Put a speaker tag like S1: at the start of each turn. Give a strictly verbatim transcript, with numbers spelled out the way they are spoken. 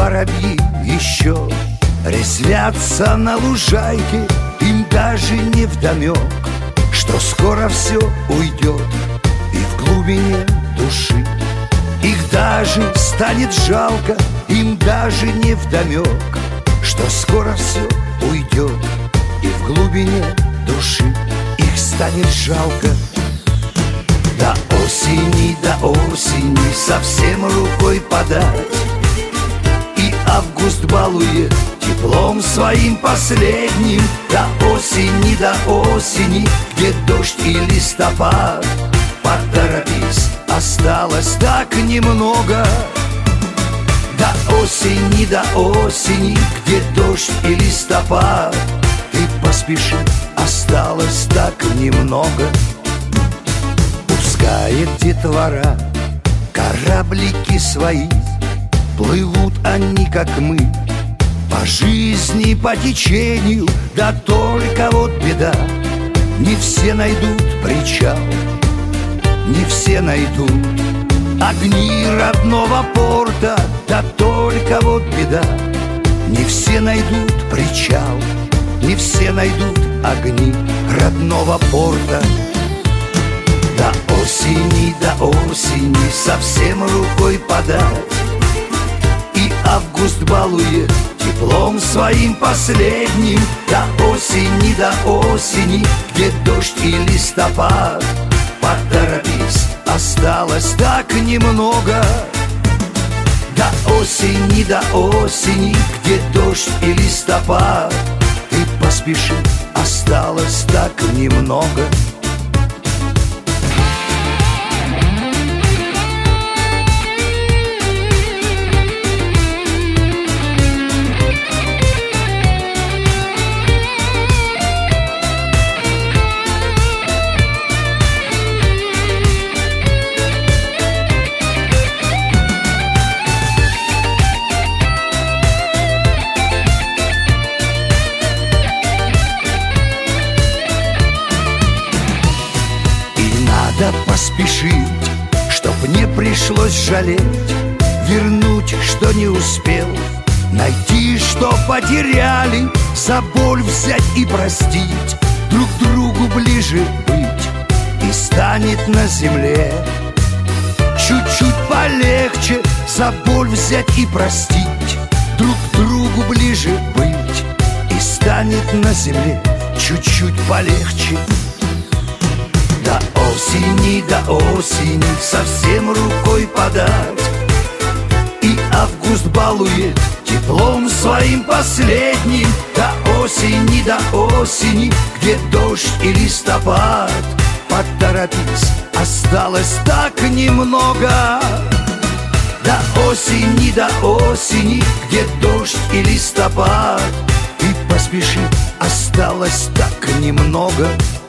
S1: воробьи еще резвятся на лужайке. Им даже не вдомек, что скоро все уйдет и в глубине души их даже станет жалко. Им даже не вдомек, что скоро все уйдет и в глубине души их станет жалко. До осени, до осени совсем рукой подать, и август балует теплом своим последним. До осени, до осени, где дождь и листопад. Поторопись, осталось так немного. До осени, до осени, где дождь и листопад. Ты поспеши, осталось так немного. Пускает детвора кораблики свои, плывут они, как мы, по жизни, по течению. Да только вот беда, не все найдут причал, не все найдут огни родного порта. Да только вот беда, не все найдут причал, не все найдут огни родного порта. До осени, до осени совсем рукой подать, и август балует теплом своим последним. До осени, до осени, где дождь и листопад. Поторопись, осталось так немного. До осени, до осени, где дождь и листопад. Ты поспеши, осталось так немного. Надо поспешить, чтоб не пришлось жалеть, вернуть, что не успел, найти, что потеряли, за боль взять и простить, друг другу ближе быть, и станет на земле чуть-чуть полегче. За боль взять и простить, друг другу ближе быть, и станет на земле чуть-чуть полегче. До осени, до осени совсем рукой подать, и август балует теплом своим последним. До осени, до осени, где дождь и листопад. Поторопись, осталось так немного. До осени, до осени, где дождь и листопад. Ты поспеши, осталось так немного.